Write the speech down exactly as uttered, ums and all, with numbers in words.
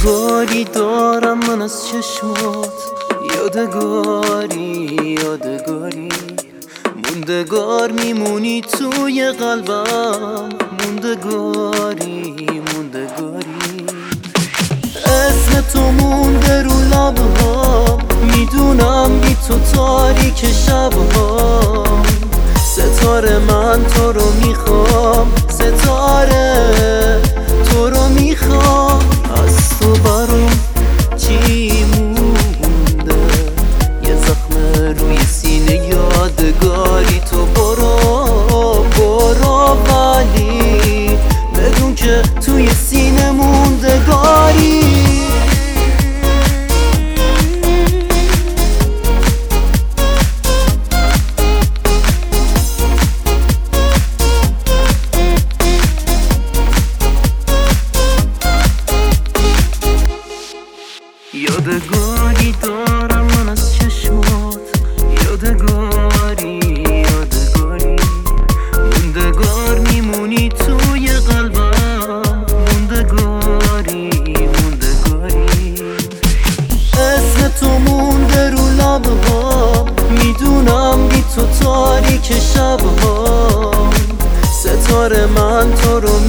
یادگاری دارم من از چشمات، یادگاری یادگاری موندگار میمونی توی قلبم، موندگاری موندگاری اسم تو مونده رو لبها، میدونم بی تو تاریک شبها، ستاره من تو رو میخوام، ستاره تو رو میخوام. از تو برام چی مونده؟ یه زخم روی سینه یادگاری، تو برو برو ولی بدون که توی سینه موندگاری. یادگاری دارم من از چشمات، یادگاری یادگاری موندگار میمونی توی قلبم، موندگاری موندگاری اسم تو مونده رو لبها، میدونم بی تو تاریک شبها، ستاره من تو رو